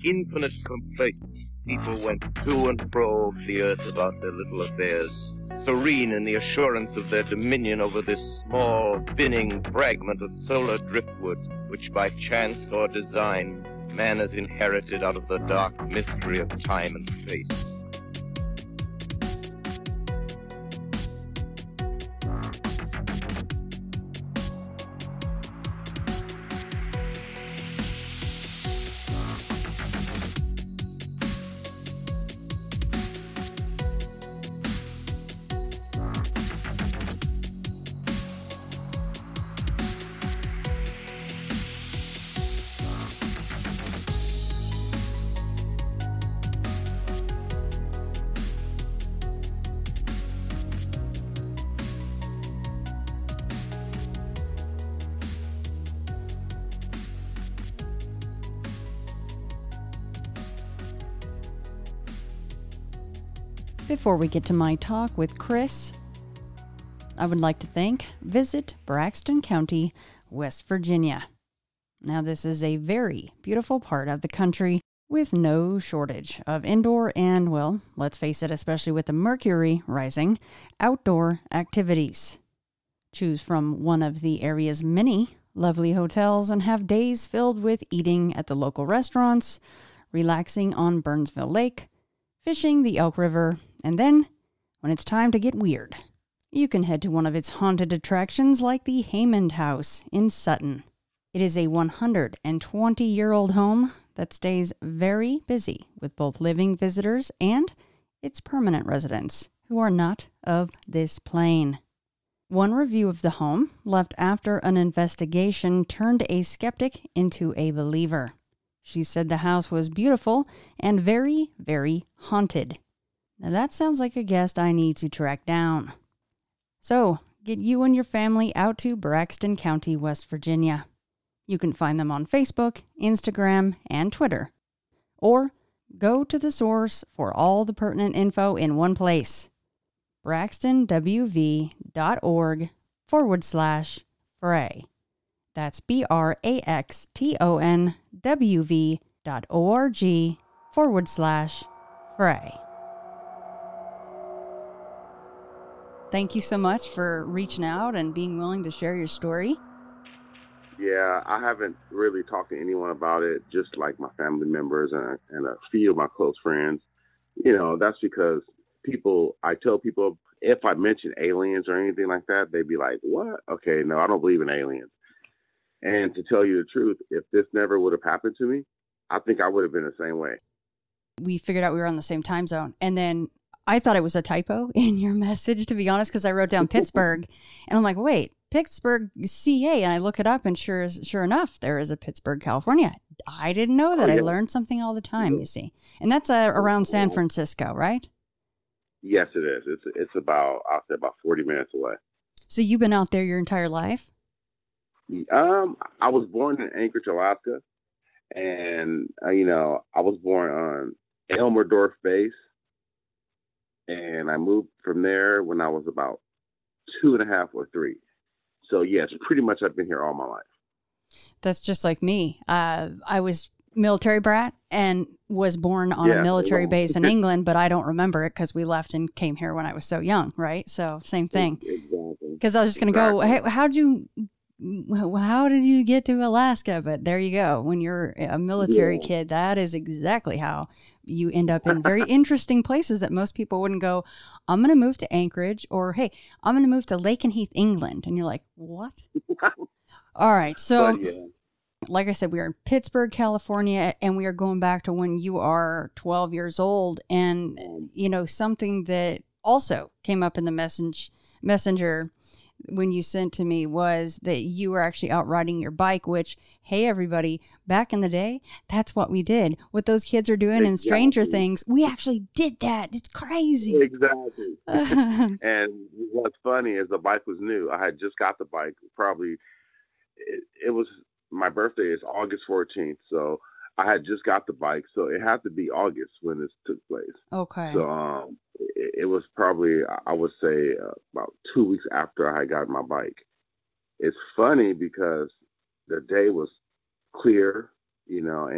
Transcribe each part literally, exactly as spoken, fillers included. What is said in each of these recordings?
infinite complacence, people went to and fro over the earth about their little affairs, serene in the assurance of their dominion over this small, spinning fragment of solar driftwood, which by chance or design man has inherited out of the dark mystery of time and space. Before we get to my talk with Chris, I would like to thank Visit Braxton County, West Virginia. Now, this is a very beautiful part of the country with no shortage of indoor and, well, let's face it, especially with the mercury rising, outdoor activities. Choose from one of the area's many lovely hotels and have days filled with eating at the local restaurants, relaxing on Burnsville Lake, fishing the Elk River, and then, when it's time to get weird, you can head to one of its haunted attractions like the Haymond House in Sutton. It is a one hundred twenty-year-old home that stays very busy with both living visitors and its permanent residents who are not of this plane. One review of the home, left after an investigation, turned a skeptic into a believer. She said the house was beautiful and very, very haunted. Now that sounds like a guest I need to track down. So, get you and your family out to Braxton County, West Virginia. You can find them on Facebook, Instagram, and Twitter. Or go to the source for all the pertinent info in one place. braxtonwv.org forward slash fray. That's B-R-A-X-T-O-N W-V dot O-R-G forward slash fray. Thank you so much for reaching out and being willing to share your story. Yeah, I haven't really talked to anyone about it, just like my family members and, and a few of my close friends. You know, that's because people, I tell people if I mention aliens or anything like that, they'd be like, what? Okay, no, I don't believe in aliens. And to tell you the truth, if this never would have happened to me, I think I would have been the same way. We figured out we were on the same time zone. And then I thought it was a typo in your message, to be honest, because I wrote down Pittsburgh. And I'm like, wait, Pittsburgh, C A. And I look it up, and sure is, sure enough, there is a Pittsburgh, California. I didn't know that. Oh, yeah. I learned something all the time, you see. And that's uh, around San Francisco, right? Yes, it is. It's it's about, I'll say about forty minutes away. So you've been out there your entire life? Um, I was born in Anchorage, Alaska. And, uh, you know, I was born on Elmerdorf Base. And I moved from there when I was about two and a half or three. So, yes, pretty much I've been here all my life. That's just like me. Uh, I was military brat and was born on yeah, a military base in England, but I don't remember it because we left and came here when I was so young, right? So same thing. Exactly. Because I was just going to exactly. go, hey, how'd you, how did you get to Alaska? But there you go. When you're a military yeah. kid, that is exactly how you end up in very interesting places that most people wouldn't go, I'm going to move to Anchorage, or, hey, I'm going to move to Lakenheath, England. And you're like, what? All right. So, but, yeah. like I said, we are in Pittsburgh, California, and we are going back to when you are twelve years old. And, you know, something that also came up in the message, messenger when you sent to me was that you were actually out riding your bike, which, hey, everybody, back in the day, that's what we did. What those kids are doing exactly. in Stranger Things, we actually did that. It's crazy. Exactly. And what's funny is the bike was new. I had just got the bike. Probably, it, it was, my birthday is August fourteenth, so I had just got the bike, so it had to be August when this took place. Okay. So um, it, it was probably, I would say, uh, about two weeks after I had got my bike. It's funny because the day was clear, you know, and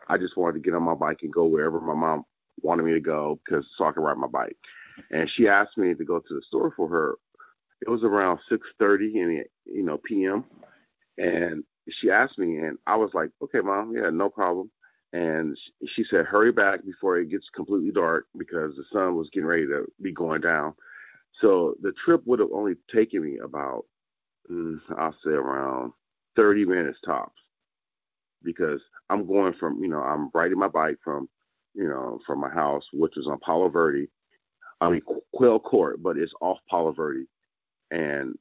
I just wanted to get on my bike and go wherever my mom wanted me to go because so I could ride my bike. And she asked me to go to the store for her. It was around six thirty in the, you know, p m. And she asked me, and I was like, okay, Mom, yeah, no problem. And she said, hurry back before it gets completely dark because the sun was getting ready to be going down. So the trip would have only taken me about, mm, I'll say around thirty minutes tops, because I'm going from, you know, I'm riding my bike from, you know, from my house, which is on Palo Verde. I mean, Quail Court, but it's off Palo Verde. And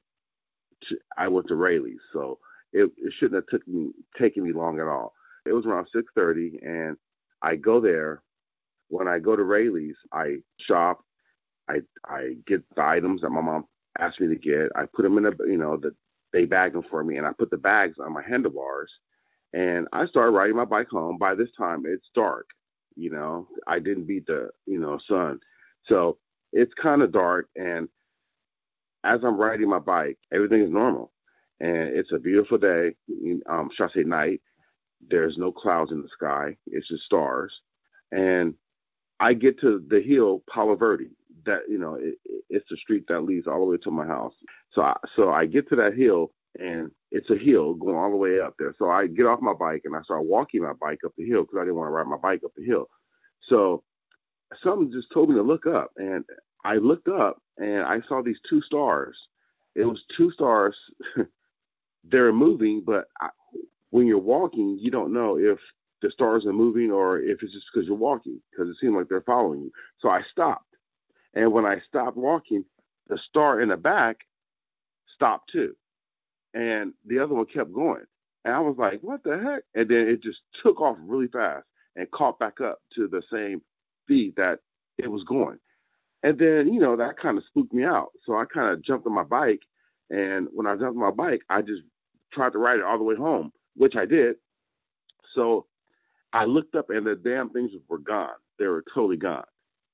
I went to Raley's. So it, it shouldn't have took me, taken me long at all. It was around six thirty, and I go there. When I go to Raley's, I shop. I I get the items that my mom asked me to get. I put them in a, you know, the, they bag them for me, and I put the bags on my handlebars, and I started riding my bike home. By this time, it's dark. You know, I didn't beat the, you know, sun. So it's kind of dark, and as I'm riding my bike, everything is normal, and it's a beautiful day. Um, should I say night? There's no clouds in the sky. It's just stars. And I get to the hill, Palo Verde. That, you know, it, it's the street that leads all the way to my house. So I, so I get to that hill, and it's a hill going all the way up there. So I get off my bike, and I start walking my bike up the hill because I didn't want to ride my bike up the hill. So something just told me to look up, and I looked up, and I saw these two stars. It was two stars. They're moving, but I, when you're walking, you don't know if the stars are moving or if it's just because you're walking, because it seemed like they're following you. So I stopped. And when I stopped walking, the star in the back stopped too. And the other one kept going. And I was like, what the heck? And then it just took off really fast and caught back up to the same speed that it was going. And then, you know, that kind of spooked me out. So I kind of jumped on my bike. And when I jumped on my bike, I just tried to ride it all the way home, which I did. So I looked up, and the damn things were gone. They were totally gone.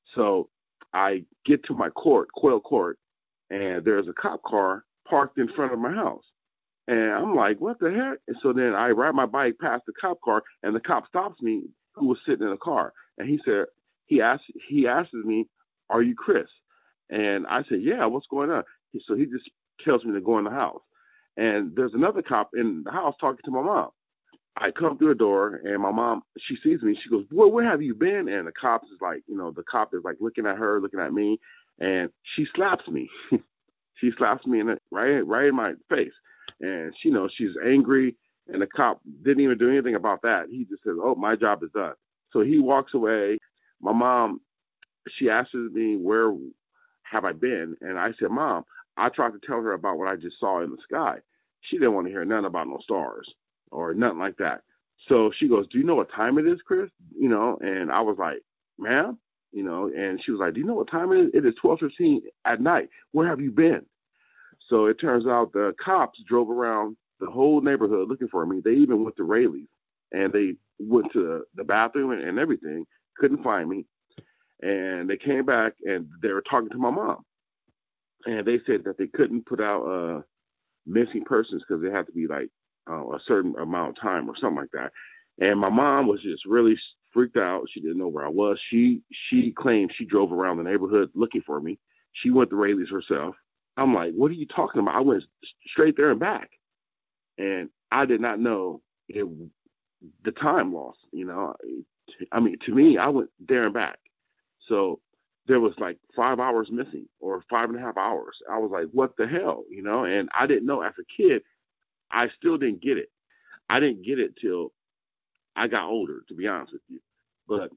So I get to my court, Quail Court, and there's a cop car parked in front of my house. And I'm like, what the heck? And so then I ride my bike past the cop car, and the cop stops me, who was sitting in the car. And he said, he asked, he asks me, are you Chris? And I said, yeah, what's going on? So he just tells me to go in the house. And there's another cop in the house talking to my mom. I come through the door, and my mom, she sees me. She goes, boy, where have you been? And the cop is like, you know, the cop is like looking at her, looking at me, and she slaps me. She slaps me in the, right, right in my face. And she knows she's angry, and the cop didn't even do anything about that. He just says, oh, my job is done. So he walks away. My mom, she asks me, where have I been? And I said, Mom, I tried to tell her about what I just saw in the sky. She didn't want to hear nothing about no stars or nothing like that. So she goes, do you know what time it is, Chris? You know, and I was like, ma'am, you know, and she was like, do you know what time it is? It is twelve fifteen at night. Where have you been? So it turns out the cops drove around the whole neighborhood looking for me. They even went to Raley's, and they went to the bathroom and, and everything, couldn't find me. And they came back, and they were talking to my mom. And they said that they couldn't put out uh, missing persons because they had to be like uh, a certain amount of time or something like that. And my mom was just really freaked out. She didn't know where I was. She she claimed she drove around the neighborhood looking for me. She went to Raley's herself. I'm like, what are you talking about? I went straight there and back. And I did not know it, the time loss, you know. I mean, to me, I went there and back. So there was like five hours missing or five and a half hours. I was like, what the hell, you know? And I didn't know as a kid, I still didn't get it. I didn't get it till I got older, to be honest with you. But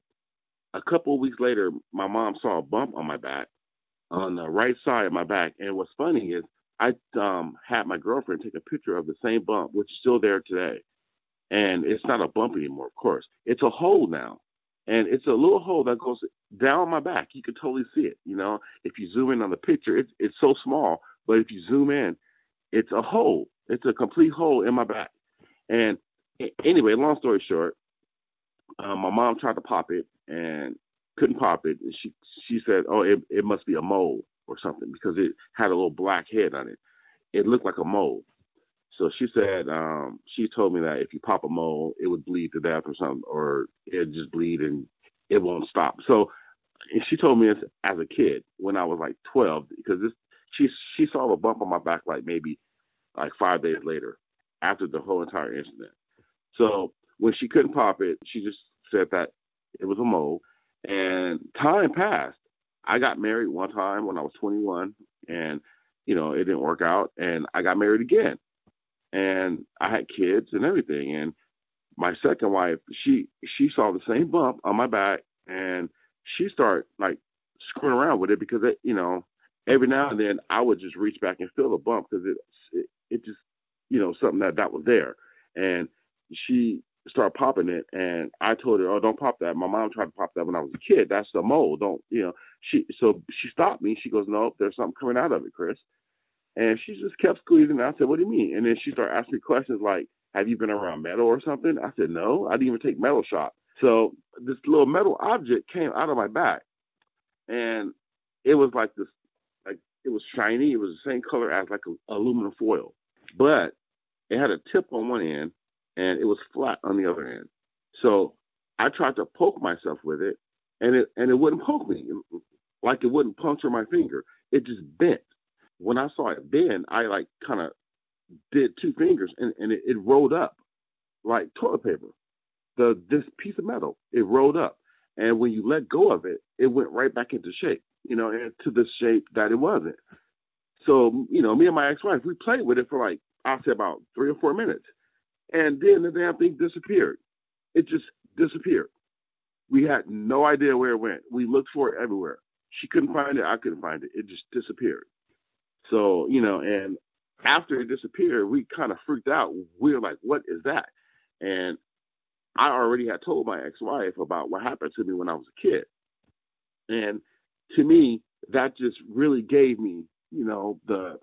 a couple of weeks later, my mom saw a bump on my back, on the right side of my back. And what's funny is I um, had my girlfriend take a picture of the same bump, which is still there today. And it's not a bump anymore, of course. It's a hole now. And it's a little hole that goes down my back. You can totally see it. You know, if you zoom in on the picture, it's it's so small. But if you zoom in, it's a hole. It's a complete hole in my back. And anyway, long story short, um, my mom tried to pop it and couldn't pop it. And she she said, oh, it, it must be a mole or something because it had a little black head on it. It looked like a mole. So she said, um, she told me that if you pop a mole, it would bleed to death or something, or it'd just bleed and it won't stop. So and she told me this as a kid when I was like twelve, because this she she saw a bump on my back like maybe like five days later after the whole entire incident. So when she couldn't pop it, she just said that it was a mole. And time passed. I got married one time when I was twenty-one, and you know it didn't work out, and I got married again, and I had kids and everything. And my second wife, she she saw the same bump on my back, and she started like screwing around with it because it, you know, every now and then I would just reach back and feel the bump because it, it it just, you know, something that that was there, and she started popping it, and I told her, oh, don't pop that. My mom tried to pop that when I was a kid. That's the mole. Don't, you know. She so she stopped me. She goes, no, there's something coming out of it, Chris. And she just kept squeezing. I said, what do you mean? And then she started asking me questions like, have you been around metal or something? I said, no, I didn't even take metal shots. So this little metal object came out of my back, and it was like this, like it was shiny. It was the same color as like a, aluminum foil, but it had a tip on one end and it was flat on the other end. So I tried to poke myself with it, and it and it wouldn't poke me, like it wouldn't puncture my finger. It just bent. When I saw it bend, I like kind of did two fingers, and, and it, it rolled up like toilet paper. The this piece of metal, it rolled up, and when you let go of it, it went right back into shape, you know, into the shape that it wasn't. So, you know, me and my ex-wife, we played with it for like, I'd say about three or four minutes, and then the damn thing disappeared. It just disappeared. We had no idea where it went. We looked for it everywhere. She couldn't find it. I couldn't find it. It just disappeared. So, you know, and after it disappeared, we kind of freaked out. We were like, what is that? And I already had told my ex-wife about what happened to me when I was a kid. And to me, that just really gave me, you know, the,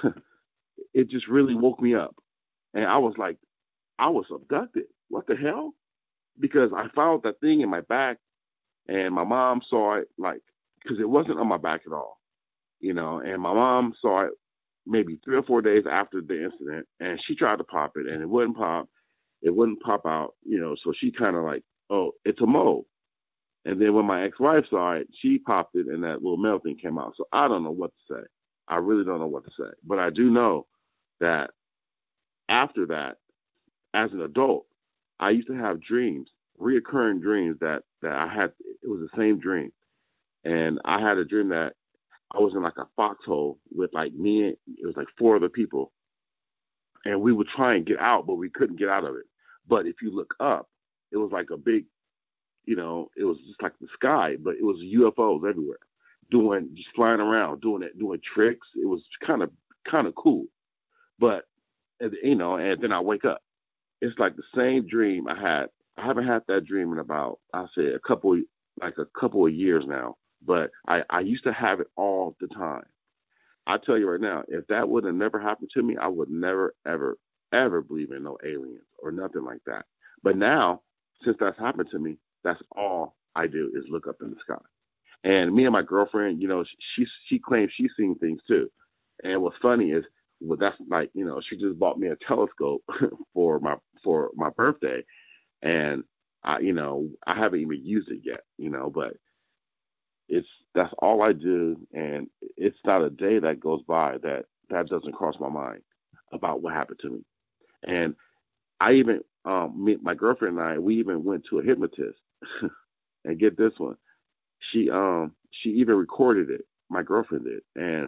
it just really woke me up. And I was like, I was abducted. What the hell? Because I found that thing in my back, and my mom saw it, like, because it wasn't on my back at all, you know, and my mom saw it maybe three or four days after the incident, and she tried to pop it, and it wouldn't pop. It wouldn't pop out, you know, so she kind of like, oh, it's a mole. And then when my ex-wife saw it, she popped it, and that little metal thing came out. So I don't know what to say. I really don't know what to say. But I do know that after that, as an adult, I used to have dreams, reoccurring dreams that, that I had. It was the same dream. And I had a dream that I was in like a foxhole with like me, and it was like four other people. And we would try and get out, but we couldn't get out of it. But if you look up, it was like a big, you know, it was just like the sky, but it was U F Os everywhere, doing, just flying around, doing it, doing tricks. It was kind of, kind of cool. But, you know, and then I wake up. It's like the same dream I had. I haven't had that dream in about, I'll say a couple, like a couple of years now, but I, I used to have it all the time. I tell you right now, if that would have never happened to me, I would never, ever, ever believe in no aliens or nothing like that. But now, since that's happened to me, that's all I do is look up in the sky. And me and my girlfriend, you know, she she claims she's seen things too. And what's funny is, well, that's like, you know, she just bought me a telescope for my for my birthday, and I, you know, I haven't even used it yet, you know, but it's that's all I do, and it's not a day that goes by that that doesn't cross my mind about what happened to me. And I even, um, me, my girlfriend and I, we even went to a hypnotist, and get this one, she um she even recorded it. My girlfriend did, and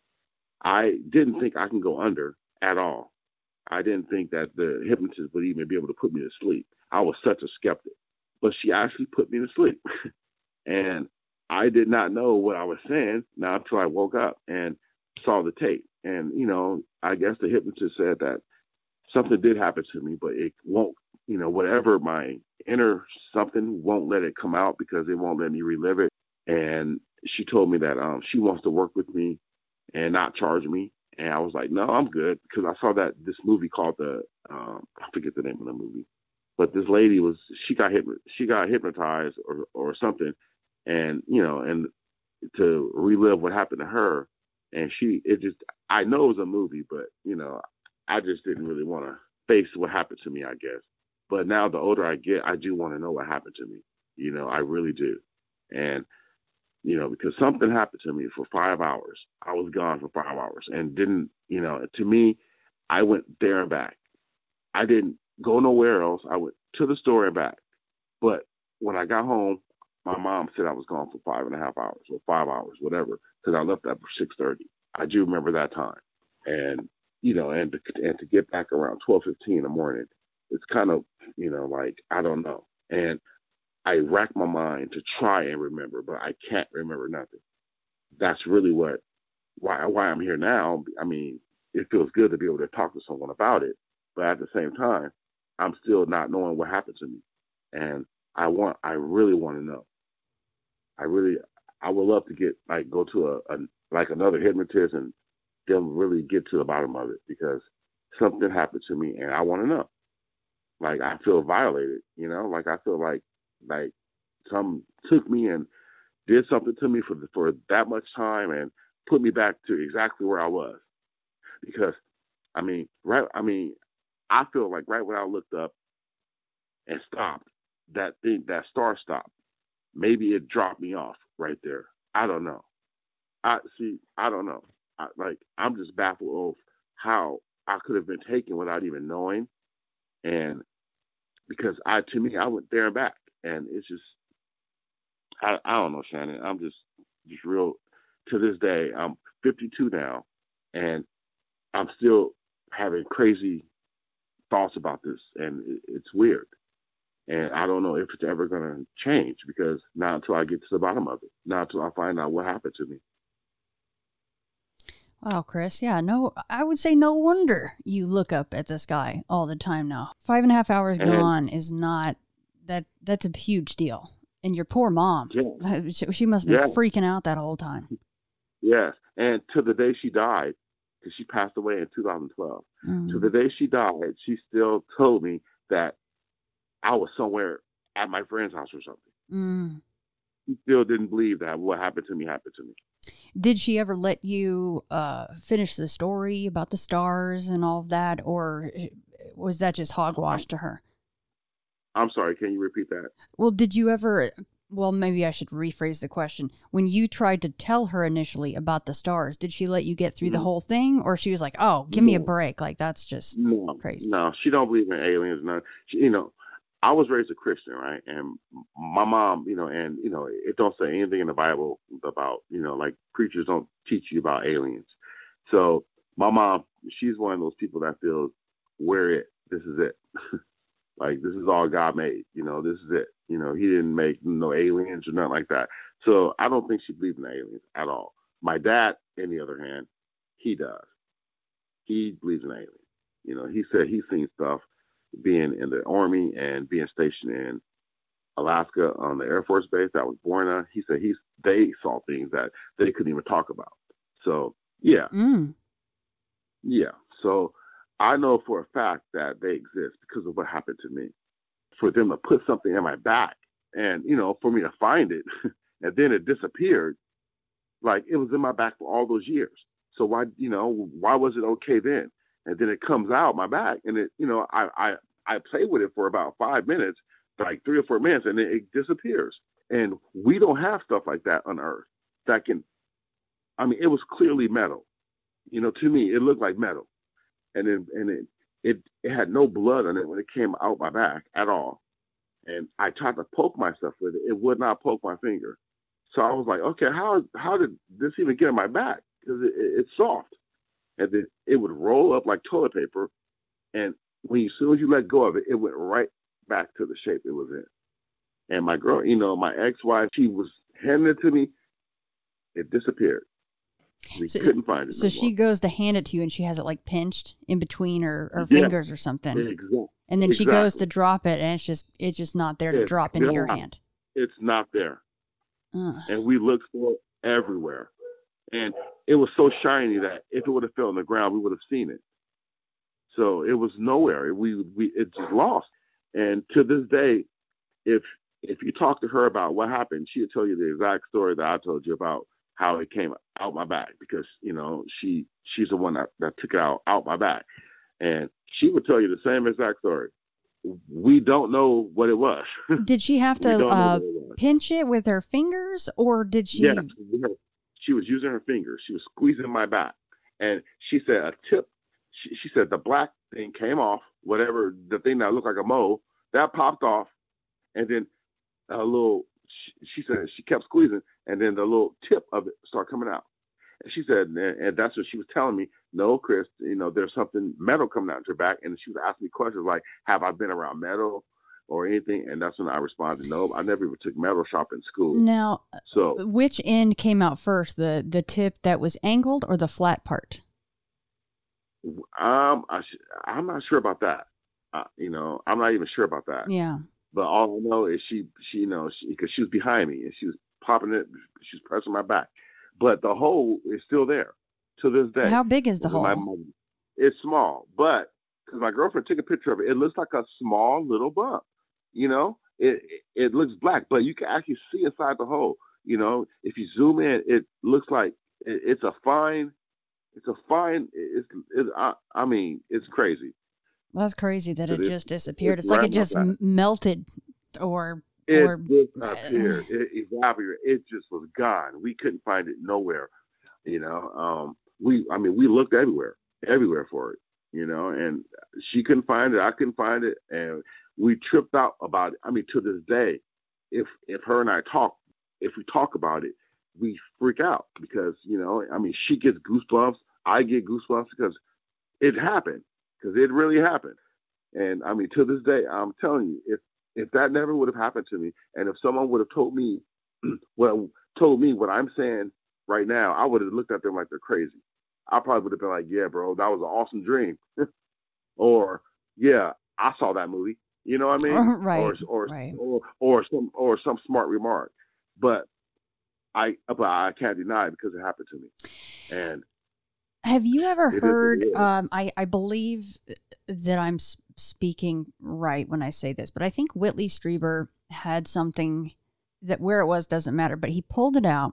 I didn't think I can go under at all. I didn't think that the hypnotist would even be able to put me to sleep. I was such a skeptic, but she actually put me to sleep, and I did not know what I was saying now until I woke up and saw the tape. And, you know, I guess the hypnotist said that something did happen to me, but it won't, you know, whatever my inner something won't let it come out because it won't let me relive it. And she told me that um, she wants to work with me and not charge me. And I was like, no, I'm good, because I saw that this movie called the, um, I forget the name of the movie, but this lady was, she got hypno- she got hypnotized or, or something. And, you know, and to relive what happened to her. And she, it just, I know it was a movie, but, you know, I just didn't really want to face what happened to me, I guess. But now the older I get, I do want to know what happened to me. You know, I really do. And, you know, because something happened to me for five hours. I was gone for five hours and didn't, you know, to me, I went there and back. I didn't go nowhere else. I went to the store and back. But when I got home, my mom said I was gone for five and a half hours or five hours, whatever, because I left at six thirty. I do remember that time. And, you know, and to, and to get back around twelve fifteen in the morning, it's kind of, you know, like, I don't know. And I rack my mind to try and remember, but I can't remember nothing. That's really what, why, why I'm here now. I mean, it feels good to be able to talk to someone about it, but at the same time, I'm still not knowing what happened to me. And I want, I really want to know. I really, I would love to get, like, go to a, a like another hypnotist and them really get to the bottom of it, because something happened to me and I want to know. Like, I feel violated, you know, like I feel like, like some took me and did something to me for the, for that much time and put me back to exactly where I was. Because, I mean, right, I mean, I feel like right when I looked up and stopped, that thing, that star stopped. Maybe it dropped me off right there. I don't know. I see. I don't know. I, like, I'm just baffled of how I could have been taken without even knowing. And because I, to me, I went there and back, and it's just, I, I don't know, Shannon. I'm just, just real. To this day, I'm fifty-two now, and I'm still having crazy thoughts about this, and it, it's weird. And I don't know if it's ever going to change, because not until I get to the bottom of it, not until I find out what happened to me. Wow, Chris. Yeah, no, I would say no wonder you look up at the sky all the time now. Five and a half hours And gone is not, that. that's a huge deal. And your poor mom, yeah, she, she must have been yeah, freaking out that whole time. yes. And to the day she died, because she passed away in two thousand twelve, to the Mm. day she died, she still told me that I was somewhere at my friend's house or something. Mm. She still didn't believe that what happened to me happened to me. Did she ever let you uh, finish the story about the stars and all of that, or was that just I'm, hogwash to her? I'm sorry, can you repeat that? Well, did you ever, well, maybe I should rephrase the question. When you tried to tell her initially about the stars, did she let you get through the No, whole thing, or she was like, oh, give me a no, break? Like, that's just no, crazy. no. She don't believe in aliens. No, she, you know, I was raised a Christian, right? And my mom, you know, and you know, it don't say anything in the Bible about, you know, like preachers don't teach you about aliens. So my mom, she's one of those people that feels we're it. This is it. Like, this is all God made. You know, this is it. You know, He didn't make no aliens or nothing like that. So I don't think she believes in aliens at all. My dad, on the other hand, he does. He believes in aliens. You know, he said he's seen stuff being in the army and being stationed in Alaska on the Air Force base that I was born on. He said he's they saw things that they couldn't even talk about. So yeah, Mm. yeah. So I know for a fact that they exist because of what happened to me. For them to put something in my back and, you know, for me to find it and then it disappeared, like it was in my back for all those years. So why, you know, why was it okay then? And then it comes out my back and it, you know, I, I, I play with it for about five minutes, like three or four minutes, and then it disappears. And we don't have stuff like that on Earth that can, I mean, it was clearly metal. You know, to me, it looked like metal. And then, and it, it, it had no blood on it when it came out my back at all. And I tried to poke myself with it. It would not poke my finger. So I was like, okay, how how did this even get in my back? Because it, it, it's soft. And then it would roll up like toilet paper. And when you, as soon as you let go of it, it went right back to the shape it was in. And my girl, you know, my ex-wife, she was handing it to me. It disappeared. We So, couldn't find it so no she more. goes to hand it to you and she has it like pinched in between her, her Yeah, fingers or something. exactly. And then she goes to Exactly. drop it and it's just, it's just not there to It's drop into your not. hand. It's not there. Ugh. And we looked for it everywhere. And it was so shiny that if it would have fell on the ground, we would have seen it. So it was nowhere. We we it just lost. And to this day, if if you talk to her about what happened, she'll tell you the exact story that I told you about how it came out my back, because you know she she's the one that, that took it out out my back. And she would tell you the same exact story. We don't know what it was. Did she have to uh, pinch it with her fingers, or did she? Yes, she was using her fingers. She was squeezing my back. And she said a tip, she, she said the black thing came off, whatever, the thing that looked like a mole, that popped off. And then a little, she, she said she kept squeezing, and then the little tip of it started coming out. And she said, and, and that's what she was telling me. No, Chris, you know, there's something metal coming out of your back. And she was asking me questions like, have I been around metal or anything? And that's when I responded, no, I never even took metal shop in school. Now, so which end came out first, the the tip that was angled or the flat part? Um, I sh- I'm not sure about that. Uh, you know, I'm not even sure about that. Yeah. But all I know is she, she, you know, because she, she was behind me and she was popping it, she was pressing my back. But the hole is still there to this day. How big is the hole? My, it's small, but because my girlfriend took a picture of it, it looks like a small little bump. You know, it, it it looks black, but you can actually see inside the hole. You know, if you zoom in, it looks like it, it's a fine, it's a fine. It's, it, I, I mean, it's crazy. Well, that's crazy that it, it just disappeared. It's it's like right it just m- melted, or it or disappeared. It evaporated. It just was gone. We couldn't find it nowhere. You know, um, we. I mean, we looked everywhere, everywhere for it. You know, and she couldn't find it. I couldn't find it, and we tripped out about it. I mean, to this day, if if her and I talk, if we talk about it, we freak out because, you know, I mean, she gets goosebumps. I get goosebumps because it happened, because it really happened. And I mean, to this day, I'm telling you, if if that never would have happened to me, and if someone would have told me, well, told me what I'm saying right now, I would have looked at them like they're crazy. I probably would have been like, yeah, bro, that was an awesome dream. Or, yeah, I saw that movie. You know what I mean? Right. Or or, right. or or some or some smart remark. But I but I can't deny it because it happened to me. And have you ever heard? Um, I I believe that I'm speaking right when I say this, but I think Whitley Strieber had something that where it was doesn't matter, but he pulled it out,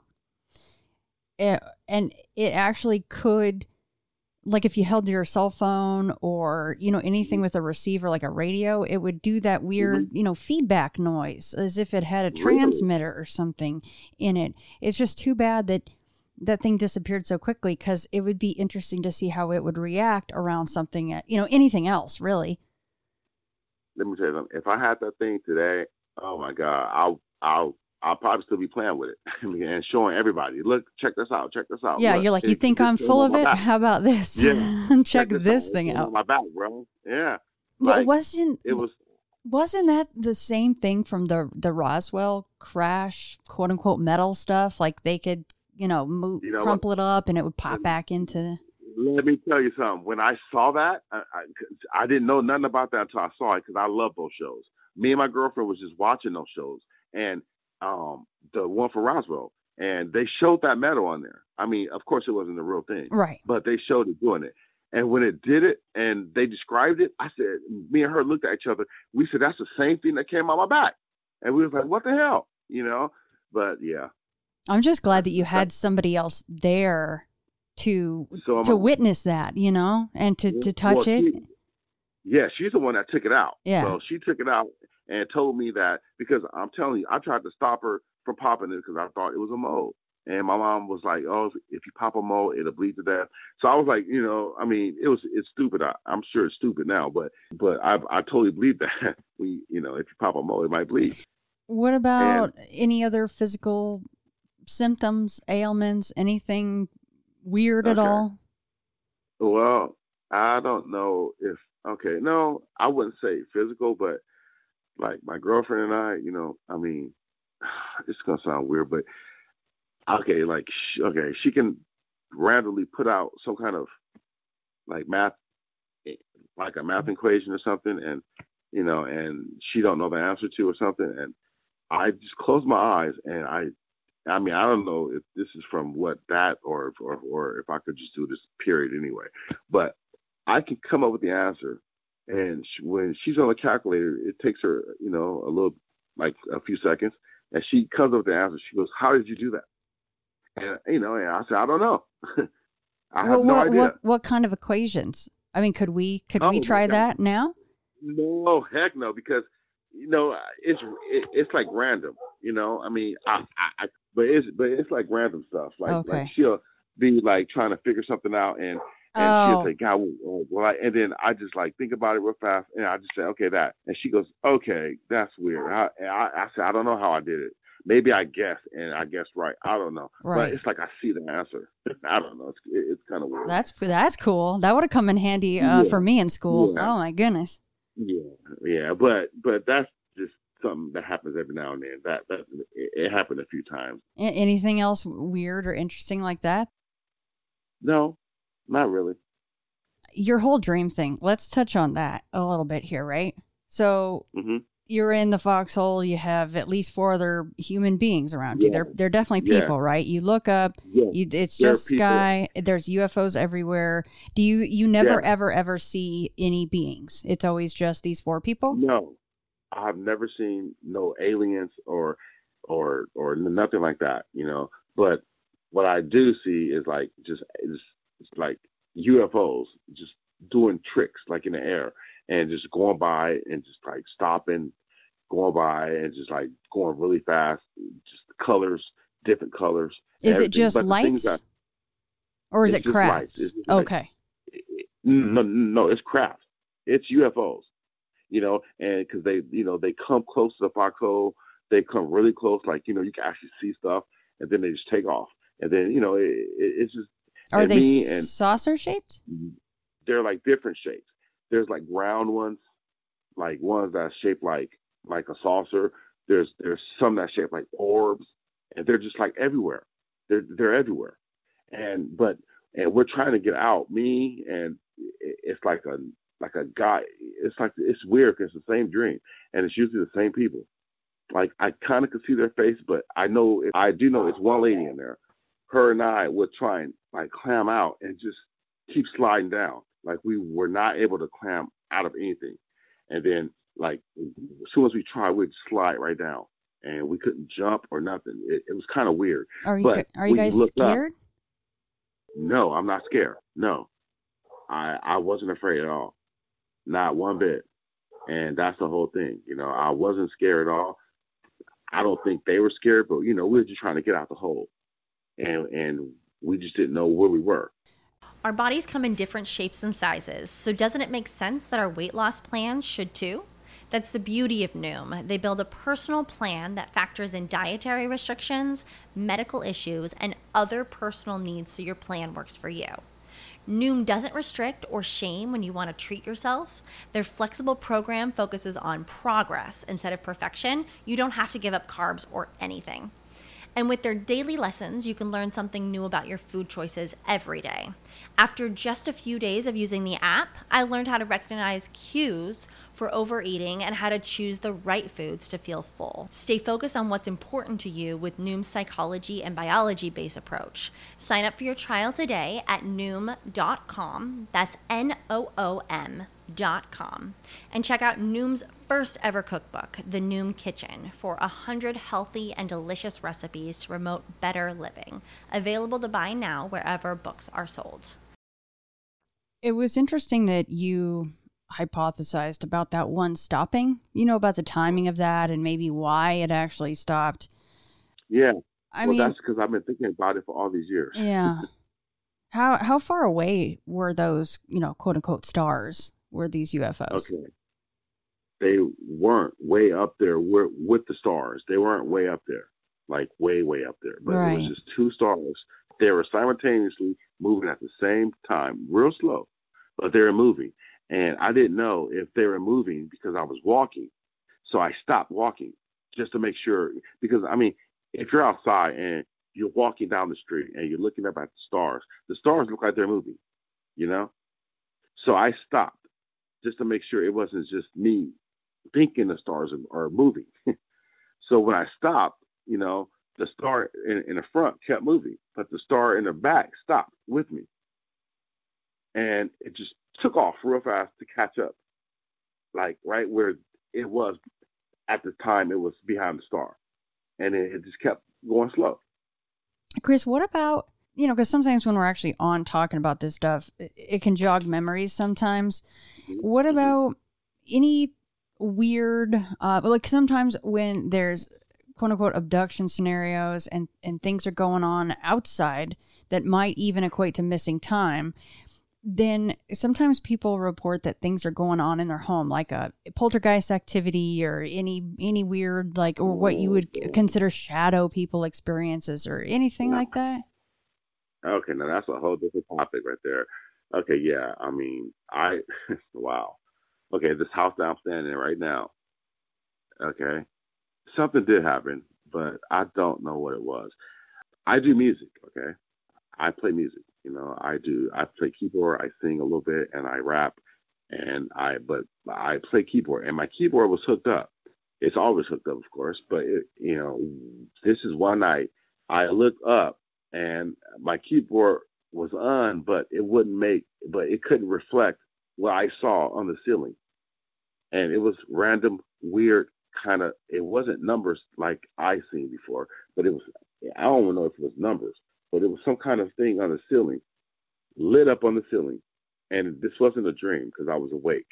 and it actually could. Like if you held your cell phone or, you know, anything with a receiver, like a radio, it would do that weird, mm-hmm. you know, feedback noise as if it had a transmitter really? or something in it. It's just too bad that that thing disappeared so quickly, because it would be interesting to see how it would react around something, you know, anything else, really. Let me tell you something. If I had that thing today, oh my God, I'll, I'll, I'll probably still be playing with it and showing everybody, look, check this out, check this out. Yeah, look, you're like, it, you think I'm full of it? Back. How about this? Yeah. check, check this, this thing out. On my back, bro. Yeah. Well, like, wasn't it was wasn't that the same thing from the the Roswell crash, quote unquote metal stuff? Like they could, you know, move, you know crumple what? it up and it would pop back into. Let me tell you something. When I saw that, I, I, I didn't know nothing about that until I saw it, because I love those shows. Me and my girlfriend was just watching those shows, and um, the one for Roswell, and they showed that metal on there. I mean, of course, it wasn't the real thing, right? But they showed it doing it, and when it did it, and they described it, I said, me and her looked at each other. We said, "That's the same thing that came out my back," and we was like, "What the hell?" You know? But yeah, I'm just glad that you had somebody else there to so to a, witness that, you know, and to, to touch well, it. She, yeah, she's the one that took it out. Yeah. So she took it out and told me that, because I'm telling you, I tried to stop her from popping it because I thought it was a mole. And my mom was like, "Oh, if you pop a mole, it'll bleed to death." So I was like, you know, I mean, it was it's stupid. I, I'm sure it's stupid now, but but I I totally believe that. we you know, if you pop a mole, it might bleed. What about and, any other physical symptoms, ailments, anything weird at okay. all? Well, I don't know if okay, no, I wouldn't say physical, but like my girlfriend and I, you know, I mean, it's gonna sound weird, but okay, like okay, she can randomly put out some kind of like math, like a math equation or something, and you know, and she don't know the answer to or something, and I just close my eyes and I, I mean, I don't know if this is from what that or or or if I could just do this period anyway, but I can come up with the answer. And she, when she's on the calculator, it takes her, you know, a little, like a few seconds, and she comes up with the answer. She goes, "How did you do that?" And you know, and I said, "I don't know. I well, have no what, idea." What what kind of equations I mean, could we could Oh we my try God. that now? No, heck no, because you know it's it, it's like random. You know, I mean, I, I, I but it's but it's like random stuff. Like like Okay. she'll be like trying to figure something out, and and she'll Oh, say, God, well, well I, and then I just like think about it real fast, and I just say, okay, that, and she goes, okay, that's weird. I I, I said, I don't know how I did it. Maybe I guess, and I guessed right. I don't know, but right. it's like I see the answer. I don't know. It's it, it's kind of weird. That's that's cool. That would have come in handy uh, Yeah, for me in school. yeah, Oh my goodness. yeah, yeah. But but that's just something that happens every now and then. That that it, it happened a few times. A- anything else weird or interesting like that? No, not really. Your whole dream thing. Let's touch on that a little bit here, right? So Hmm. you're in the foxhole. You have at least four other human beings around you. Yeah, They're they're definitely yeah, people, right? You look up. yeah. You it's There are just people. sky. There's U F Os everywhere. Do you you Yeah, never ever ever see any beings? It's always just these four people. no, I've never seen no aliens or or or nothing like that. You know, but what I do see is like just it's, it's like U F Os just doing tricks like in the air and just going by and just like stopping, going by and just like going really fast, just colors, different colors, and Is it everything. just But the things lights that or is it's it just lights. crafts? It's just like Okay. no, no, it's craft. It's U F Os. You know, and because they, you know, they come close to the foxhole, they come really close, like you know, you can actually see stuff, and then they just take off, and then you know, it, it, it's just Are and they me and saucer shaped? they're like different shapes. There's like round ones, like ones that are shaped like like a saucer. There's there's some that shaped like orbs, and they're just like everywhere. They're they're everywhere, and but and we're trying to get out. Me and it- it's like a like a guy. It's like it's weird because it's the same dream, and it's usually the same people. Like I kind of could see their face, but I know I do know it's one lady in there. Her and I would try and like climb out and just keep sliding down. Like we were not able to climb out of anything. And then like as soon as we tried, we'd slide right down. And we couldn't jump or nothing. It, it was kind of weird. Are you gu- But are you when you guys look up, scared? no, I'm not scared. No, I I wasn't afraid at all, not one bit. And that's the whole thing. You know, I wasn't scared at all. I don't think they were scared, but you know, we were just trying to get out the hole, and and we just didn't know where we were. Our bodies come in different shapes and sizes, so doesn't it make sense that our weight loss plans should too? That's the beauty of Noom. They build a personal plan that factors in dietary restrictions, medical issues, and other personal needs so your plan works for you. Noom doesn't restrict or shame when you want to treat yourself. Their flexible program focuses on progress instead of perfection. You don't have to give up carbs or anything. And with their daily lessons, you can learn something new about your food choices every day. After just a few days of using the app, I learned how to recognize cues for overeating and how to choose the right foods to feel full. Stay focused on what's important to you with Noom's psychology and biology-based approach. Sign up for your trial today at noom dot com. That's N O O M dot com. And check out Noom's first ever cookbook, The Noom Kitchen, for one hundred healthy and delicious recipes to promote better living. Available to buy now wherever books are sold. It was interesting that you hypothesized about that one stopping, you know, about the timing of that and maybe why it actually stopped. Yeah. I well, mean, that's because I've been thinking about it for all these years. yeah. How how far away were those, you know, quote unquote stars? Were these U F Os? Okay. They weren't way up there with, with the stars. They weren't way up there, like way, way up there. But Right. it was just two stars. They were simultaneously moving at the same time, real slow, but they were moving. And I didn't know if they were moving because I was walking. So I stopped walking just to make sure. Because, I mean, if you're outside and you're walking down the street and you're looking up at the stars, the stars look like they're moving, you know? So I stopped just to make sure it wasn't just me thinking the stars are, are moving. So when I stopped, you know, the star in, in the front kept moving, but the star in the back stopped with me. And it just took off real fast to catch up, like right where it was at the time it was behind the star. And it, it just kept going slow. Chris, what about you know, because sometimes when we're actually on talking about this stuff, it, it can jog memories sometimes. What about any weird, uh, like sometimes when there's quote unquote abduction scenarios and, and things are going on outside that might even equate to missing time, then sometimes people report that things are going on in their home, like a poltergeist activity or any any weird, like, or what you would consider shadow people experiences or anything like that. Okay, now that's a whole different topic right there. Okay, yeah, I mean, I, wow. Okay, this house that I'm standing in right now, okay, something did happen, but I don't know what it was. I do music, okay? I play music, you know, I do, I play keyboard, I sing a little bit, and I rap, and I, but I play keyboard, and my keyboard was hooked up. It's always hooked up, of course, but, it, you know, this is one night I looked up, and my keyboard was on, but it wouldn't make, but it couldn't reflect what I saw on the ceiling. And it was random, weird kind of, it wasn't numbers like I seen before, but it was, I don't even know if it was numbers, but it was some kind of thing on the ceiling, lit up on the ceiling. And this wasn't a dream because I was awake.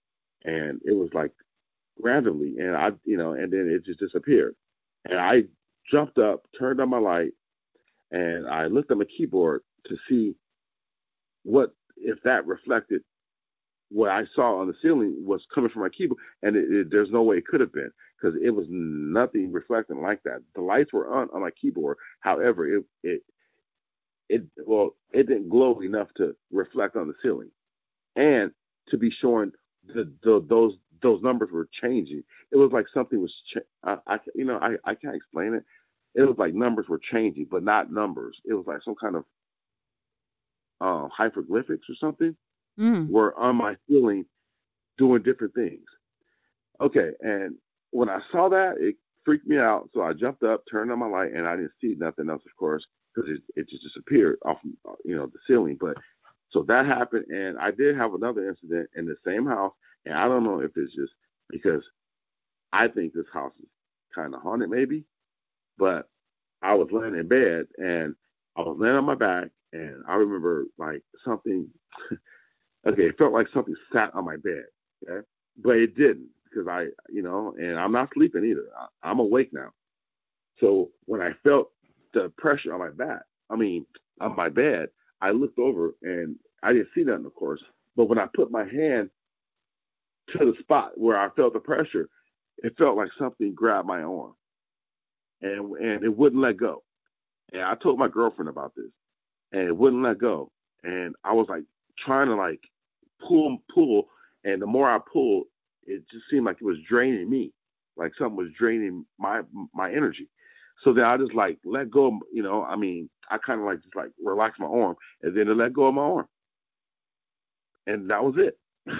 And it was like randomly, and I, you know, and then it just disappeared. And I jumped up, turned on my light, and I looked at my keyboard to see what, if that reflected what I saw on the ceiling was coming from my keyboard. And it, it, there's no way it could have been, because it was nothing reflecting like that. The lights were on on my keyboard. However, it, it, it, well, it didn't glow enough to reflect on the ceiling and to be showing the, the those, those numbers were changing. It was like something was, cha- I, I, you know, I, I can't explain it. It was like numbers were changing, but not numbers. It was like some kind of uh, hieroglyphics or something mm. were on my ceiling doing different things. Okay, and when I saw that, it freaked me out. So I jumped up, turned on my light, and I didn't see nothing else, of course, because it, it just disappeared off, you know, the ceiling. But so that happened, and I did have another incident in the same house, and I don't know if it's just because I think this house is kind of haunted, maybe. But I was laying in bed, and I was laying on my back, and I remember like something, okay, it felt like something sat on my bed, okay? But it didn't, because I, you know, and I'm not sleeping either. I, I'm awake now. So when I felt the pressure on my back, I mean, on my bed, I looked over, and I didn't see nothing, of course. But when I put my hand to the spot where I felt the pressure, it felt like something grabbed my arm. And and it wouldn't let go. And I told my girlfriend about this, and it wouldn't let go. And I was like trying to like pull, pull, and the more I pulled, it just seemed like it was draining me, like something was draining my my energy. So then I just like let go. You know, I mean, I kind of like just like relaxed my arm, and then it let go of my arm, and that was it.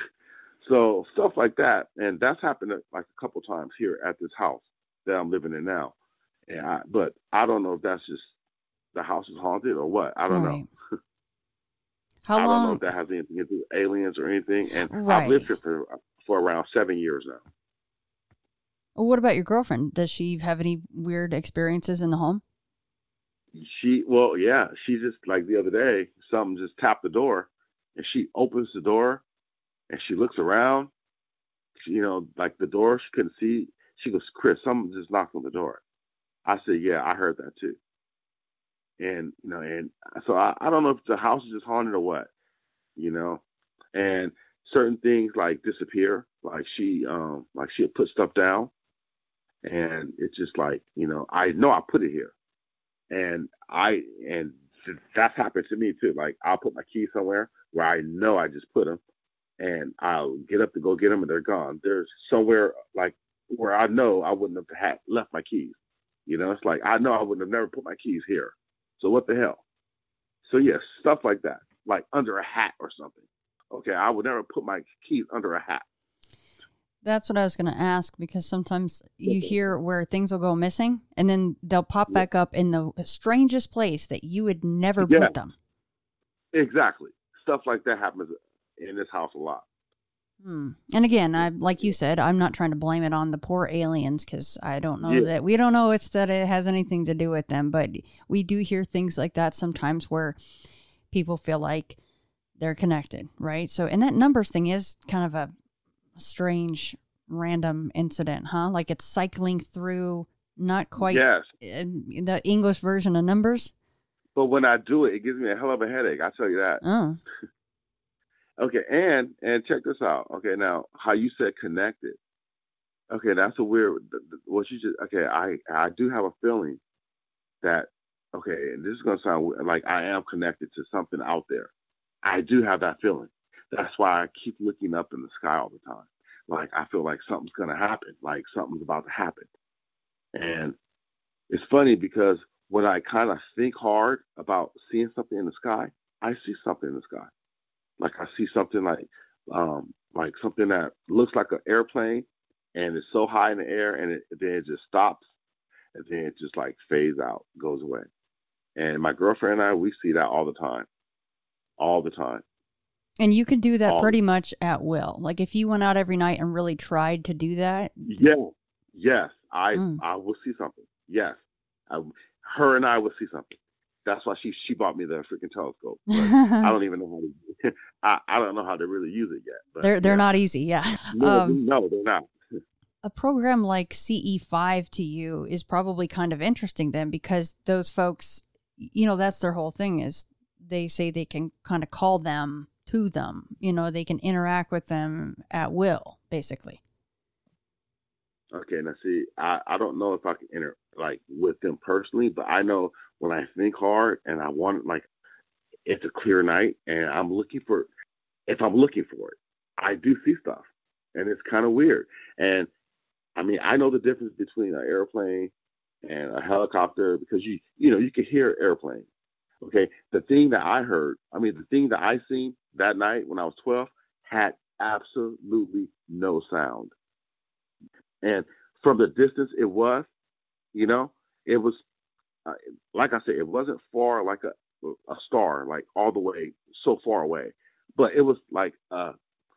So stuff like that, and that's happened like a couple times here at this house that I'm living in now. Yeah, I, but I don't know if that's just the house is haunted or what. I don't right. know. How I long? don't know if that has anything to do with aliens or anything. And right. I've lived here for for around seven years now. Well, what about your girlfriend? Does she have any weird experiences in the home? She, well, yeah. She just, like the other day, something just tapped the door, and she opens the door, and she looks around. She, you know, like the door, she couldn't see. She goes, "Chris, someone just knocked on the door." I said, "Yeah, I heard that too." And, you know, and so I, I don't know if the house is just haunted or what, you know, and certain things like disappear, like she, um, like she'll put stuff down, and it's just like, you know, I know I put it here, and I, and that's happened to me too. Like I'll put my keys somewhere where I know I just put them, and I'll get up to go get them, and they're gone. There's somewhere like where I know I wouldn't have had left my keys. You know, it's like, I know I would have never put my keys here. So what the hell? So yes, stuff like that, like under a hat or something. Okay, I would never put my keys under a hat. That's what I was going to ask, because sometimes you hear where things will go missing and then they'll pop back up in the strangest place that you would never yeah. put them. Exactly. Stuff like that happens in this house a lot. Hmm. And again, I like you said, I'm not trying to blame it on the poor aliens because I don't know Yeah. that we don't know it's that it has anything to do with them, but we do hear things like that sometimes where people feel like they're connected, right? So, and that numbers thing is kind of a strange, random incident, huh? Like it's cycling through, not quite Yes. uh, the English version of numbers. But when I do it, it gives me a hell of a headache. I tell you that. Oh, Okay, and and check this out. Okay, now how you said connected. Okay, that's a weird. th- th- What you just. Okay, I I do have a feeling that. Okay, and this is gonna sound weird, like I am connected to something out there. I do have that feeling. That's why I keep looking up in the sky all the time. Like I feel like something's gonna happen. Like something's about to happen. And it's funny because when I kind of think hard about seeing something in the sky, I see something in the sky. Like I see something like um like something that looks like an airplane and it's so high in the air and it then it just stops and then it just like fades out, goes away. And my girlfriend and I, we see that all the time. All the time. and you can do that All pretty much at will. Like if you went out every night and really tried to do that. Yeah. Yes. I Mm. I will see something. Yes. I, her and I will see something. That's why she she bought me the freaking telescope. But I don't even know how to I, I don't know how to really use it yet. But they're they're yeah. not easy, yeah. No, Um, no, they're not. a program like C E five to you is probably kind of interesting then because those folks, you know, that's their whole thing is they say they can kind of call them to them. You know, they can interact with them at will, basically. Okay, now see, I, I don't know if I can enter like with them personally, but I know when I think hard and I want like it's a clear night and I'm looking for if I'm looking for it, I do see stuff. And it's kind of weird. And I mean, I know the difference between an airplane and a helicopter because you you know, you can hear airplanes. Okay. The thing that I heard, I mean the thing that I seen that night when I was twelve had absolutely no sound. And from the distance it was, you know, it was uh, like I said, it wasn't far like a a star, like all the way so far away, but it was like a, a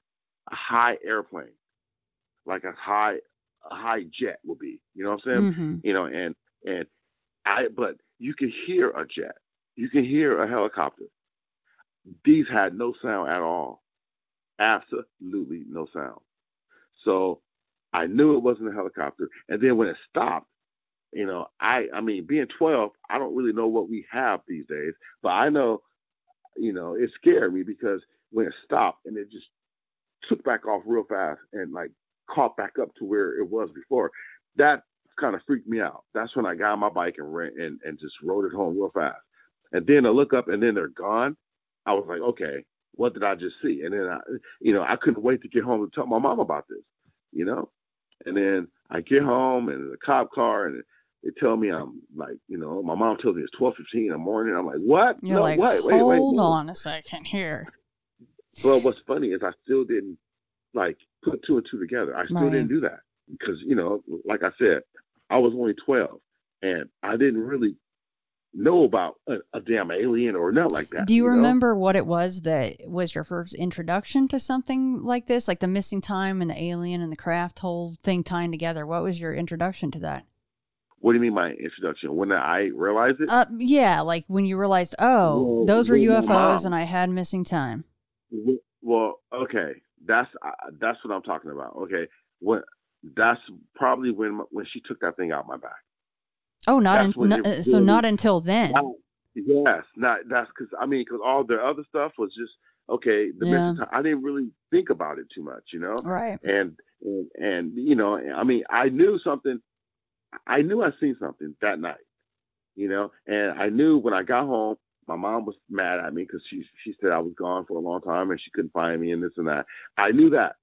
high airplane, like a high a high jet would be. You know what I'm saying? Mm-hmm. You know, and and I but you can hear a jet, you can hear a helicopter. These had no sound at all, absolutely no sound. So I knew it wasn't a helicopter, and then when it stopped. You know, I I mean, being twelve, I don't really know what we have these days, but I know, you know, it scared me because when it stopped and it just took back off real fast and like caught back up to where it was before, that kind of freaked me out. That's when I got on my bike and ran and, and just rode it home real fast. And then I look up and then they're gone. I was like, okay, what did I just see? And then I, you know, I couldn't wait to get home to tell my mom about this, you know. And then I get home and the cop car and they tell me I'm like, you know, my mom tells me it's twelve fifteen in the morning. I'm like, what? You're no, like, wait, wait, wait. hold No. on a second here. Well, what's funny is I still didn't like put two and two together. I still Right. didn't do that because, you know, like I said, I was only twelve and I didn't really know about a, a damn alien or nothing like that. Do you, you know? remember what it was that was your first introduction to something like this, like the missing time and the alien and the craft whole thing tying together? What was your introduction to that? What do you mean my introduction? When I realized it? Uh, yeah, like when you realized, oh, Well, those were with my U F Os mom. and I had missing time. Well, okay, that's uh, that's what I'm talking about. Okay, when that's probably when when she took that thing out my back. Oh, not That's in, when no, it uh, so really- not until then. Wow. Yes, not that's because I mean because all the other stuff was just okay. The Yeah. missing time, I didn't really think about it too much, you know. Right. And and, and you know, I mean, I knew something. I knew I seen something that night, you know, and I knew when I got home, my mom was mad at me because she she said I was gone for a long time and she couldn't find me and this and that. I knew that,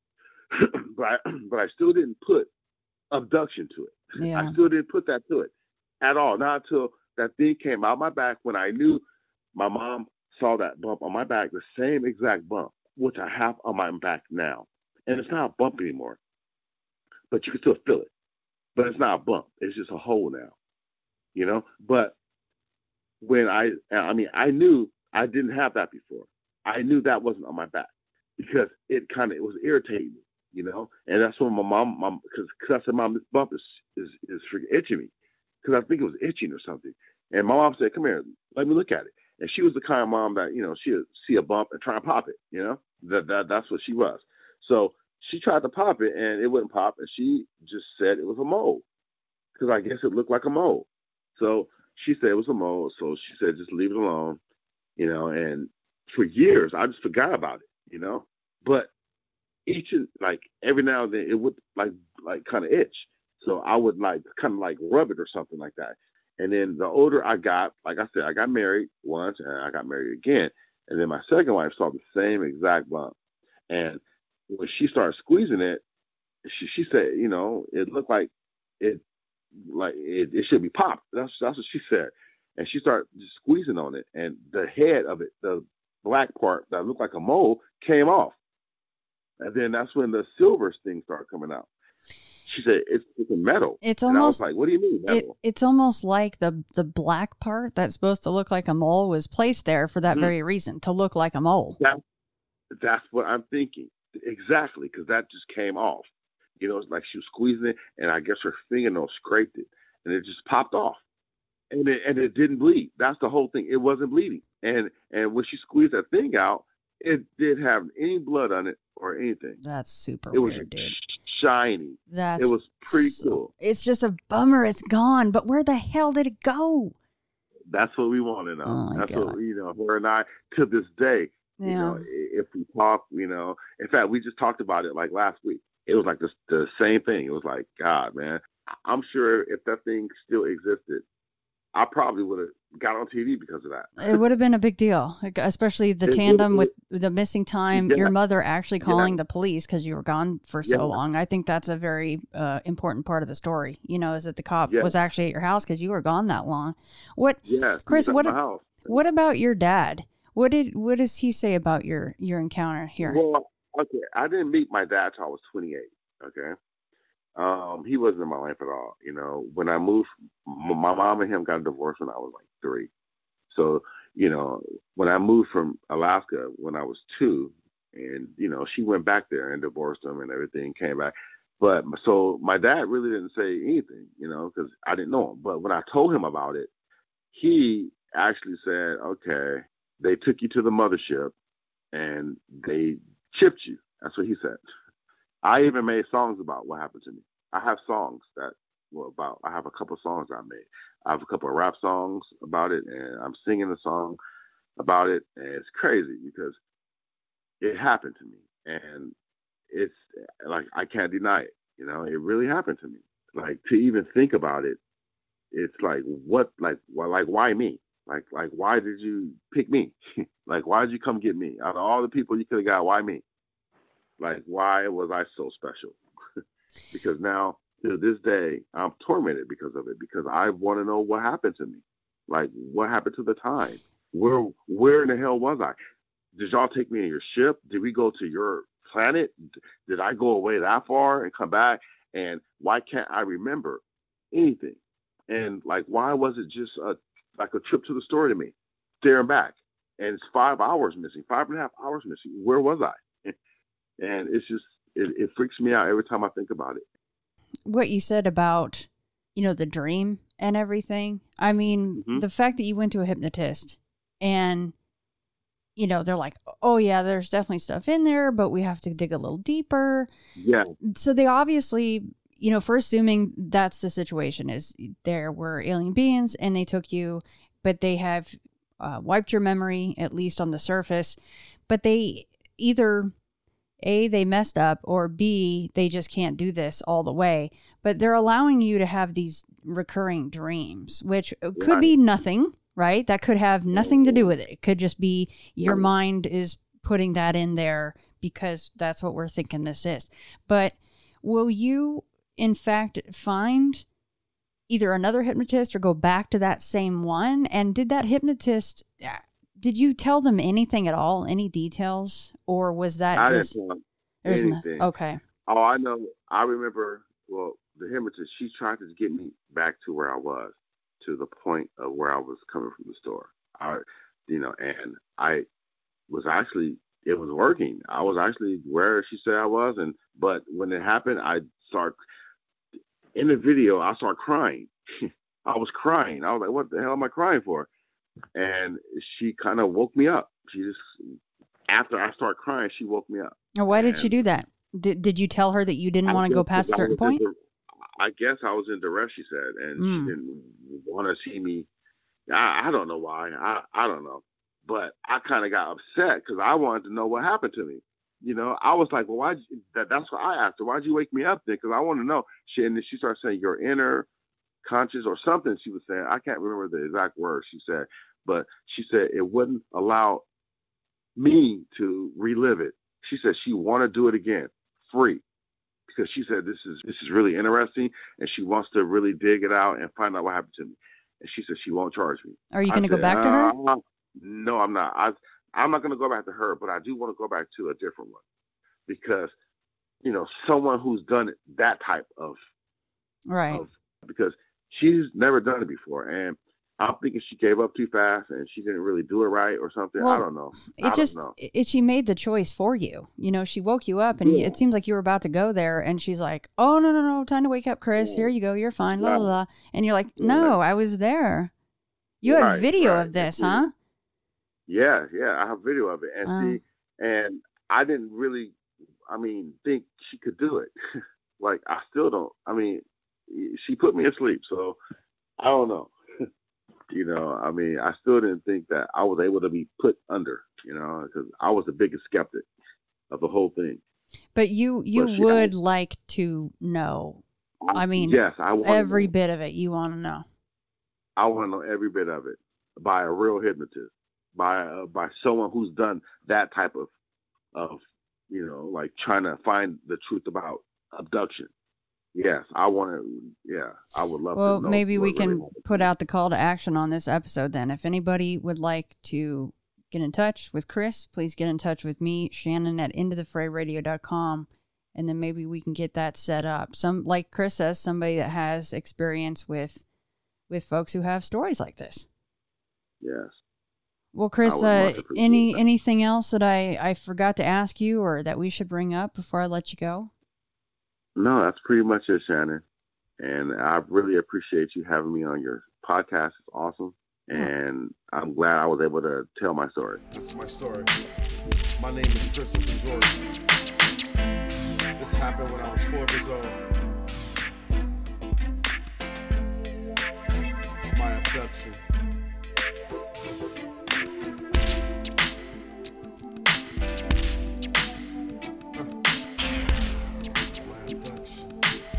but I, but I still didn't put abduction to it. Yeah. I still didn't put that to it at all. Not until that thing came out my back when I knew my mom saw that bump on my back, the same exact bump, which I have on my back now. And it's not a bump anymore, but you can still feel it. But it's not a bump. It's just a hole now, you know? But when I, I mean, I knew I didn't have that before. I knew that wasn't on my back because it kind of it was irritating me, you know. And that's when my mom, mom, because I said, "Mom, this bump is is is freaking itching me," because I think it was itching or something. And my mom said, "Come here, let me look at it." And she was the kind of mom that, you know, she would see a bump and try and pop it, you know. That that that's what she was. So she tried to pop it and it wouldn't pop, and she just said it was a mole because I guess it looked like a mole. So she said it was a mole. So she said, "Just leave it alone," you know. And for years, I just forgot about it, you know. But each and like every now and then, it would like like kind of itch. So I would like kind of like rub it or something like that. And then the older I got, like I said, I got married once and I got married again. And then my second wife saw the same exact bump. And when she started squeezing it, she, she said, you know, it looked like it like it, it should be popped. That's that's what she said. And she started just squeezing on it, and the head of it, the black part that looked like a mole, came off. And then that's when the silver thing started coming out. She said, it's, it's a metal. It's and almost I was like, what do you mean metal? It, it's almost like the the black part that's supposed to look like a mole was placed there for that mm-hmm. very reason, to look like a mole. That, that's what I'm thinking. Exactly, because that just came off. You know, it's like she was squeezing it, and I guess her fingernail scraped it, and it just popped off. And it, and it didn't bleed. That's the whole thing. It wasn't bleeding. And and when she squeezed that thing out, it didn't have any blood on it or anything. That's super it weird, was dude. Shiny. That's it was pretty so, cool. It's just a bummer it's gone, but where the hell did it go? That's what we want to know. Oh That's God. what, you know, her and I, to this day, yeah. you know, if we talk, you know, in fact, we just talked about it like last week. It was like the, the same thing. It was like, God, man, I'm sure if that thing still existed, I probably would have got on T V because of that. It would have been a big deal, especially the it, tandem it, with the missing time, yeah. your mother actually calling yeah. the police because you were gone for so yeah. long. I think that's a very uh, important part of the story, you know, is that the cop yeah. was actually at your house because you were gone that long. What, yeah, Chris, what, what about your dad? What did, what does he say about your, your encounter here? Well, okay, I didn't meet my dad till I was twenty-eight, okay? Um, he wasn't in my life at all. You know, when I moved, my mom and him got divorced when I was like three. So, you know, when I moved from Alaska when I was two, and, you know, she went back there and divorced him and everything, came back. But so my dad really didn't say anything, you know, because I didn't know him. But when I told him about it, he actually said, okay, they took you to the mothership and they chipped you. That's what he said. I even made songs about what happened to me. I have songs that were about, I have a couple of songs I made. I have a couple of rap songs about it, and I'm singing a song about it. And it's crazy because it happened to me. And it's like, I can't deny it. You know, it really happened to me. Like, to even think about it, it's like, what, like, why, like, why me? Like, like, why did you pick me? Like, why did you come get me? Out of all the people you could have got, why me? Like, why was I so special? Because now, to this day, I'm tormented because of it, because I want to know what happened to me. Like, what happened to the time? Where where in the hell was I? Did y'all take me in your ship? Did we go to your planet? Did I go away that far and come back? And why can't I remember anything? And, like, why was it just a, like a trip to the store to me, staring back? And it's five hours missing, five and a half hours missing. Where was I? And it's just, it, it freaks me out every time I think about it. What you said about, you know, the dream and everything. I mean, mm-hmm. the fact that you went to a hypnotist and, you know, they're like, oh, yeah, there's definitely stuff in there, but we have to dig a little deeper. Yeah. So they obviously, you know, for assuming that's the situation, is there were alien beings and they took you, but they have uh, wiped your memory, at least on the surface. But they either... A, they messed up, or B, they just can't do this all the way. But they're allowing you to have these recurring dreams, which could right. be nothing, right? That could have nothing to do with it. It could just be your right. mind is putting that in there because that's what we're thinking this is. But will you, in fact, find either another hypnotist or go back to that same one? And did that hypnotist... Did you tell them anything at all? Any details? Or was that I just... didn't tell them anything. No, okay. Oh, I know. I remember, well, the hypnotist, she tried to get me back to where I was, to the point of where I was coming from the store. I, you know, and I was actually it was working. I was actually where she said I was, and but when it happened, I started in the video. I started crying. I was crying. I was like, "What the hell am I crying for?" And she kind of woke me up. She just after I started crying, she woke me up. Now, why did And she do that? Did Did you tell her that you didn't I want to go guess past a I certain was point? in dur- I guess I was in duress, she said, and Mm. she didn't want to see me. I, I don't know why. I, I don't know. But I kind of got upset because I wanted to know what happened to me. You know, I was like, well, why? That, that's what I asked her. Why'd you wake me up then? Because I want to know. She, and then she started saying your inner conscious or something she was saying. I can't remember the exact words she said. But she said it wouldn't allow me to relive it. She said she want to do it again, free. Because she said this is this is really interesting, and she wants to really dig it out and find out what happened to me. And she said she won't charge me. Are you I going to go said, back to her? uh, no, I'm not. I, I'm not going to go back to her, but I do want to go back to a different one. Because, you know, someone who's done it, that type of, Right. of, because she's never done it before. And I'm thinking she gave up too fast and she didn't really do it right or something. Well, I don't know. It I just, don't know. it, she made the choice for you. You know, she woke you up and Yeah. it seems like you were about to go there. And she's like, oh, no, no, no, time to wake up, Chris. Yeah. Here you go. You're fine. La, la, Right. la. And you're like, Yeah. no, I was there. You Right, had video right. of this, Yeah. huh? Yeah, yeah, I have video of it. And Oh. see, and I didn't really, I mean, think she could do it. Like, I still don't. I mean, she put me asleep, so I don't know. You know, I mean, I still didn't think that I was able to be put under, you know, because I was the biggest skeptic of the whole thing. But you, you But she- would like to know. I mean, yes, I want every know. bit of it you want to know. I want to know every bit of it by a real hypnotist, by uh, by someone who's done that type of of you know, like trying to find the truth about abduction. Yes, I want to. Yeah, I would love Well, to know. maybe we what really can happened. put out the call to action on this episode then. If anybody would like to get in touch with Chris, please get in touch with me, Shannon at into the fray radio dot com, and then maybe we can get that set up. Some, like Chris says, somebody that has experience with with folks who have stories like this. Yes. Well, Chris, would uh, much appreciate any that. anything else that I, I forgot to ask you or that we should bring up before I let you go? No, that's pretty much it, Shannon. And I really appreciate you having me on your podcast. It's awesome. And I'm glad I was able to tell my story. That's my story. My name is Christopher Jordan. This happened when I was four years old. My abduction. Uh, my abduction.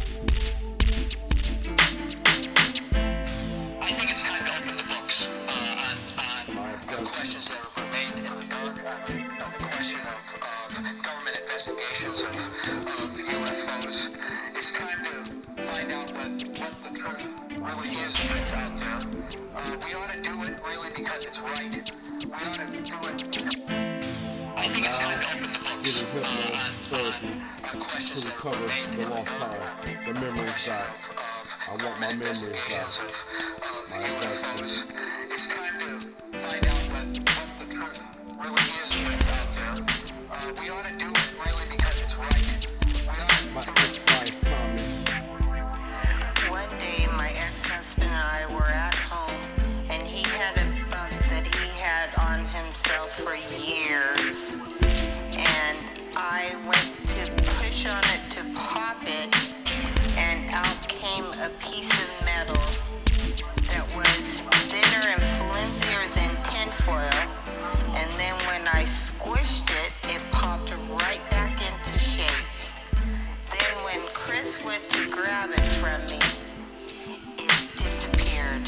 I think it's time to open the books uh, on, My on abduction. questions that have remained in the dark, on the question of, of government investigations of, of U F Os. It's time to find out what, what the truth really is that's out there. Uh, we ought to do it really because it's right. We ought to do it because... I think it's time to open the books Giving uh, on, hypnotherapy on questions to that have recover remained the in lost the dark. time, the memories Question back. of, of I want my government memories investigations back. of, of My U F abduction. Os. It's time to find out what, what the truth really is that's out there. Uh, we ought to do it really because it's right. We ought to My do it. ex-wife comment. One day, my ex-husband and I were at home, and he had a bump that he had on himself for years. And I went to push on it to pop it, and out came a piece of metal that was thinner and flimsier than tinfoil. And then when I squished it, it popped right back into shape. Then when Chris went to grab it from me, it disappeared.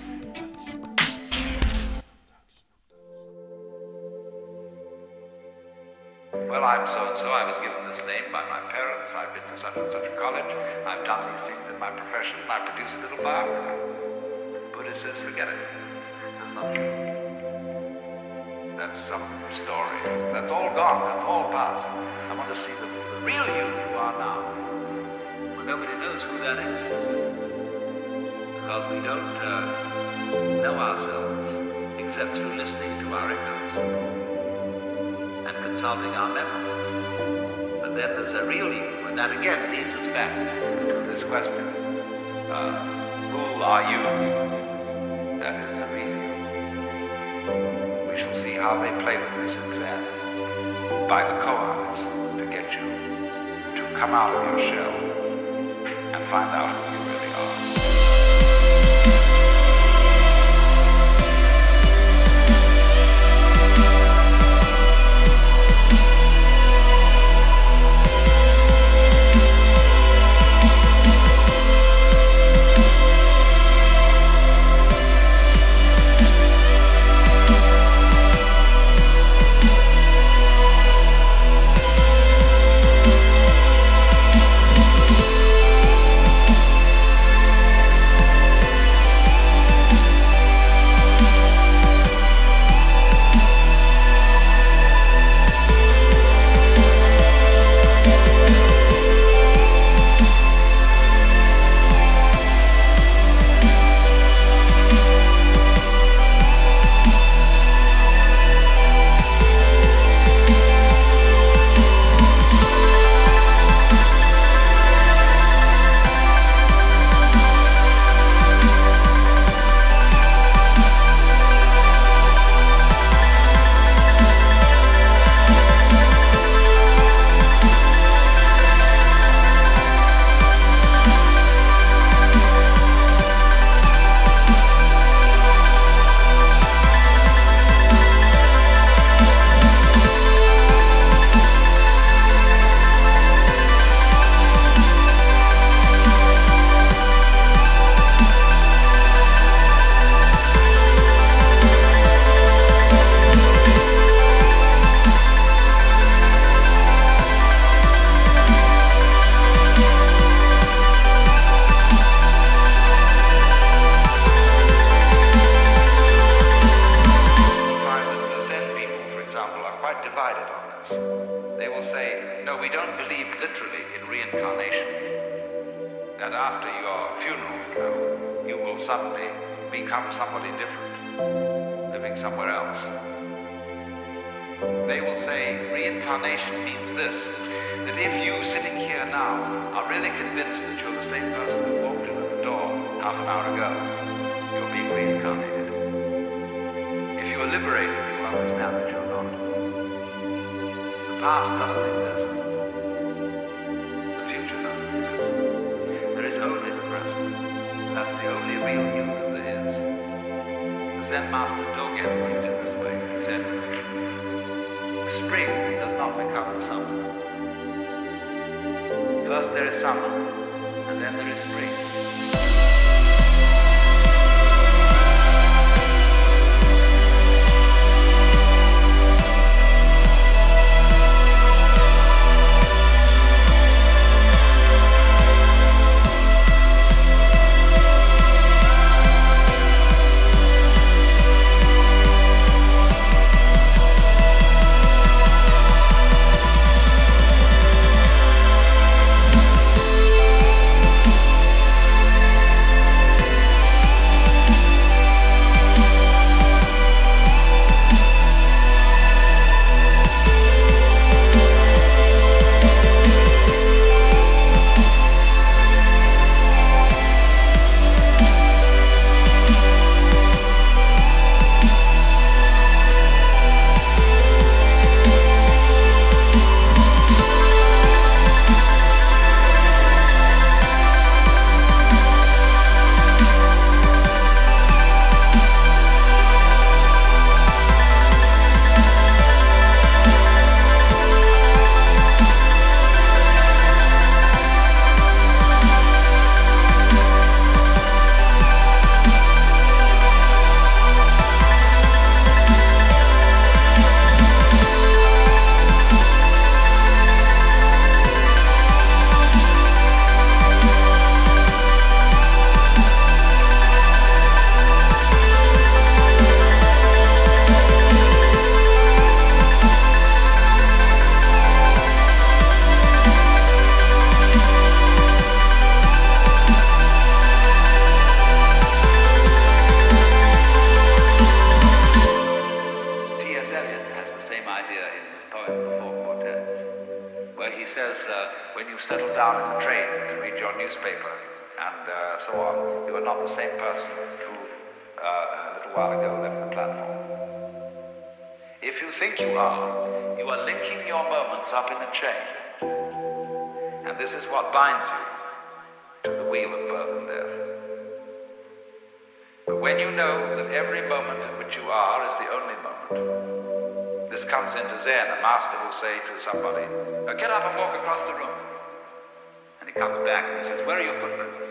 Well, I'm so-and-so. I was given this name by my parents. I've been to such and such a college. I've done these things in my profession. I produce a little biography. Buddha says, forget it. That's not true. That's some story. That's all gone. That's all past. I want to see the, the real you you are now. Well, nobody knows who that is. Because we don't uh, know ourselves except through listening to our echoes. And consulting our memories. But then there's a real you, and that again leads us back to this question. Uh, who are you? That is the real you. We shall see how they play with this exam by the koans to get you to come out of your shell and find out who you really are. says, uh, when you settle down in the train to read your newspaper and uh, so on, you are not the same person who uh, a little while ago left the platform. If you think you are, you are linking your moments up in a chain. And this is what binds you to the wheel of birth and death. But when you know that every moment in which you are is the only moment, this comes into Zen. A master will say to somebody, now get up and walk across the room. And he comes back and he says, where are your footprints?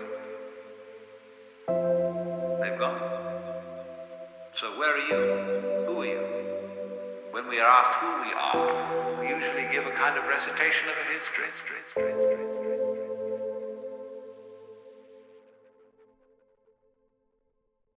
They've gone. So where are you? Who are you? When we are asked who we are, we usually give a kind of recitation of a history. Straight, straight, straight, straight.